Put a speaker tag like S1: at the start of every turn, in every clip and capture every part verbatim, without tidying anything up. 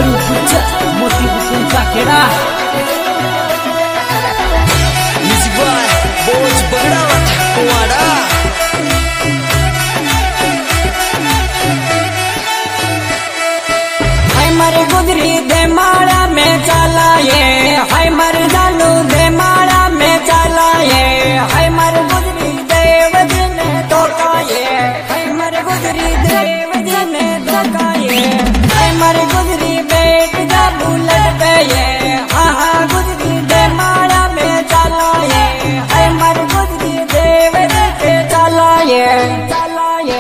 S1: गरू गुज्जा मोती बुकुन का केड़ा
S2: म्यूजिक बॉय बोझ बगड़ा वाड़ा
S3: हाय मर गुजरी दे माड़ा में चला ये हाय मर जालू दे माड़ा में चला ये हाय मर गुजरी देव दिन धोखा ये हाय मर गुजरी देव दिन धोखा ये हाय मर गुजरी बेट जा बुलट पे ये हाँ हाँ गुजरी दे माड़ा में चला ये हाय मर गुजरी देव दिन चला ये चला ये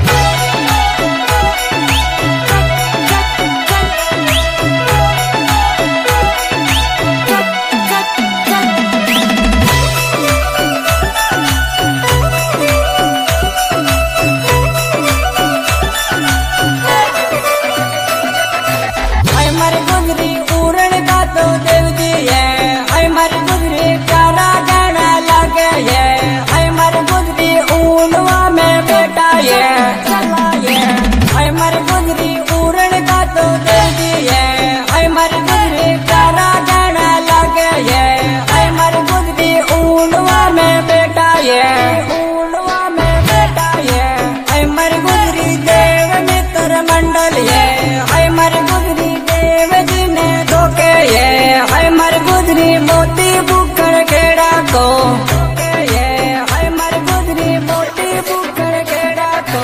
S3: मोती बुकर केड़ा को ये हाय मर गुजरी मोती बुकर केड़ा को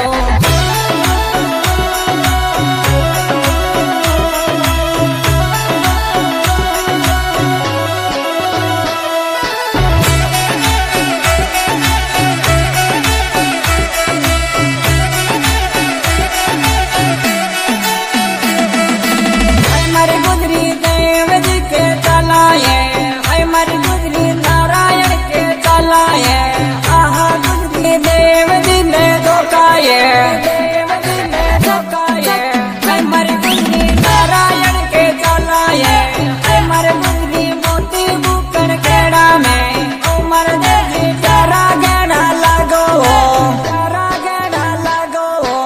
S3: हाय मर गुजरी देव जी के चलाए मर गुजरी नारायण के चलाए आहा गुजरी देव जी ने धोखाए देव जी ने धोखाए मर गुजरी नारायण के चलाए मर गुजरी मोती बुकर केड़ा में उमर देवी चारा गहना लागो चारा गहना लागो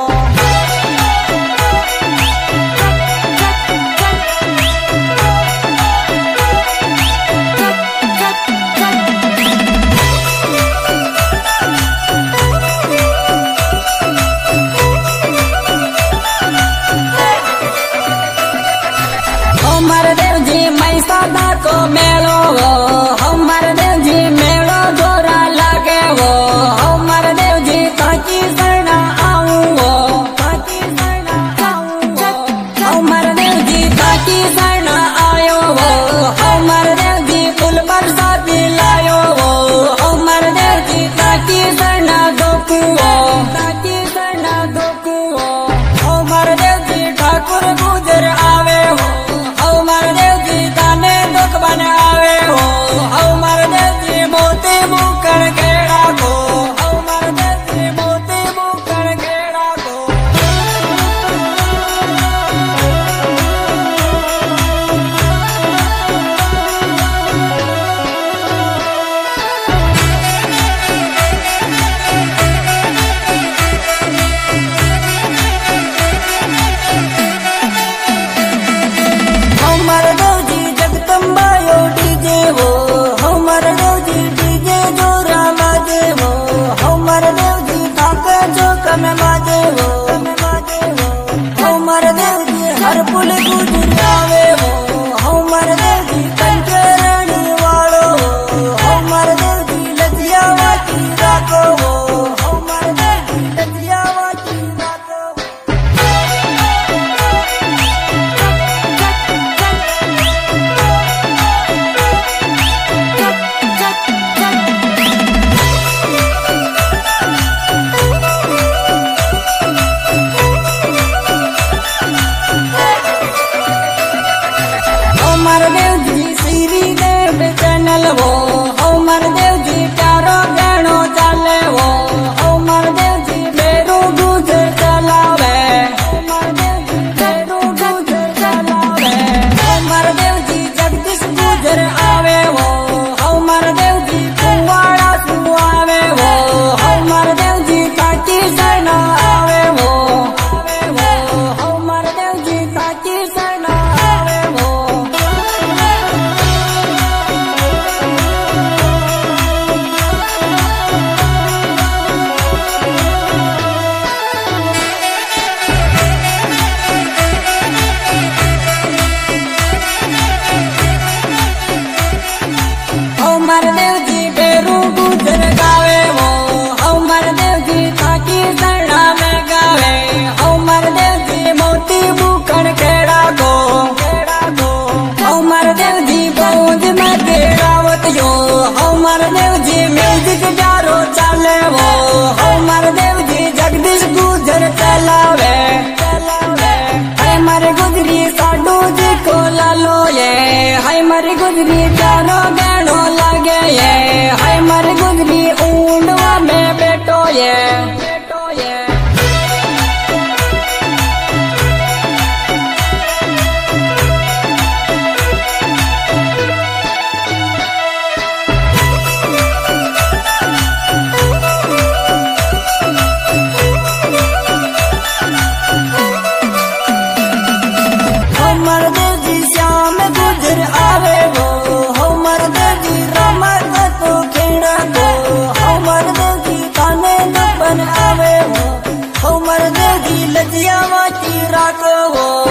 S3: सदा को मेलो वो हमर देव जी मेलो जोरा लागे वो हमर देव जी ताकि सरना आऊं वो ताकि सरना आऊं वो हमर देव जी ताकि सरना आयो वो हमर देव जी फूल बरसात लायो वो हमर देव जी ताकि सरना दोकू वो ताकि सरना दोकू वो हमर देव जी ठाकुर गुजर आवे हो हमर देव जी ताने दुख बन आवे हो हमर देव जी मोती बुकर केड़ा को हमर देव जी मोती बुकर केड़ा को हमर देव जी जगदम्बा यो डीजे वो हमर देव जी डीजे जोरा बाजे वो हमर देव जी ताके जो कम बाजे वो हमर देव जी हर पुल गुजर आवे वो हमर देव जी कंचरणी वालो हमर देव जी लजिया वाटी राखो वो हमर देव जी लजिया वाटी राखो मारो बेड़ो लगे ये हाय मर गुजरी ऊंडवा में बेटो ये बेटो ये हमर देजी श्याम गुजर आवे वो हमर देजी रमत तो खेड़ा को हमर देजी ताने न बन आवे वो हमर देजी लजिया वाची राखो वो